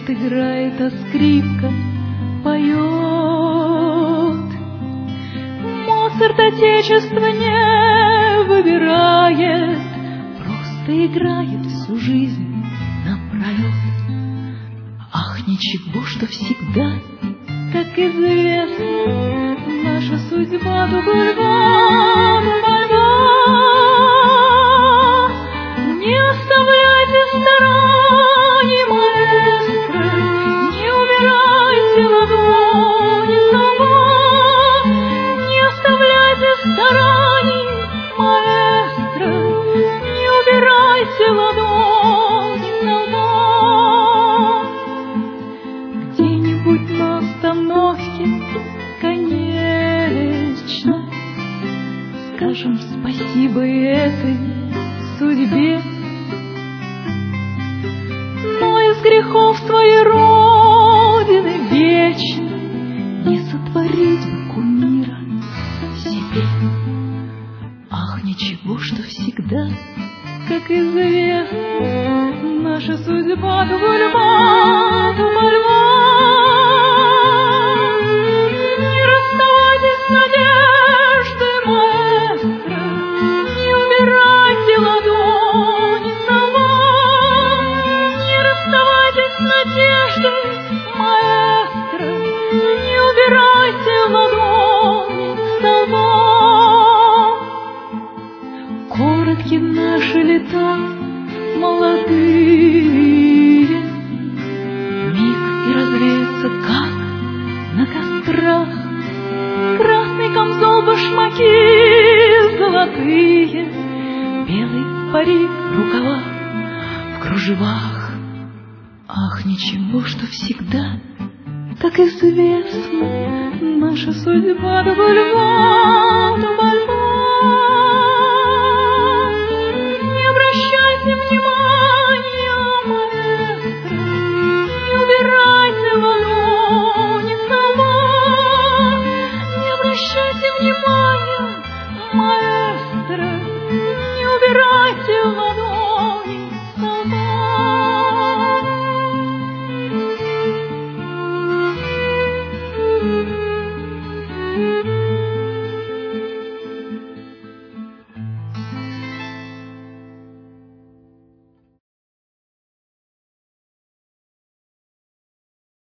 играет, а скрипка поет. Моцарт отечество не выбирает, просто играет всю жизнь напролет. Ах, ничего, что всегда, как известно, наша судьба Дубльва, Дубльва. Не оставляйте сторони, маэстро, не убирайте ладони сама. Не оставляйте сторони, маэстро, не убирайте ладони сама. Где-нибудь на остановке конечной скажем спасибо этой судьбе. Но из грехов своей родины вечно не сотворить бы кумира себе. Ах, ничего, что всегда, как известно, наша судьба Дубльва, Дубльва. Не расставайтесь с надеждой, маэстро, не убирайте ладони сама. Не расставайтесь с надеждой, маэстро, не убирайте ладони сама. Коротки наши лета молодые, миг и развеется, как на кострах. Красный камзол, башмаки золотые, белый парик, рукава в кружевах. Ах, ничего, что всегда, как известно, наша судьба Дубльва, Дубльва.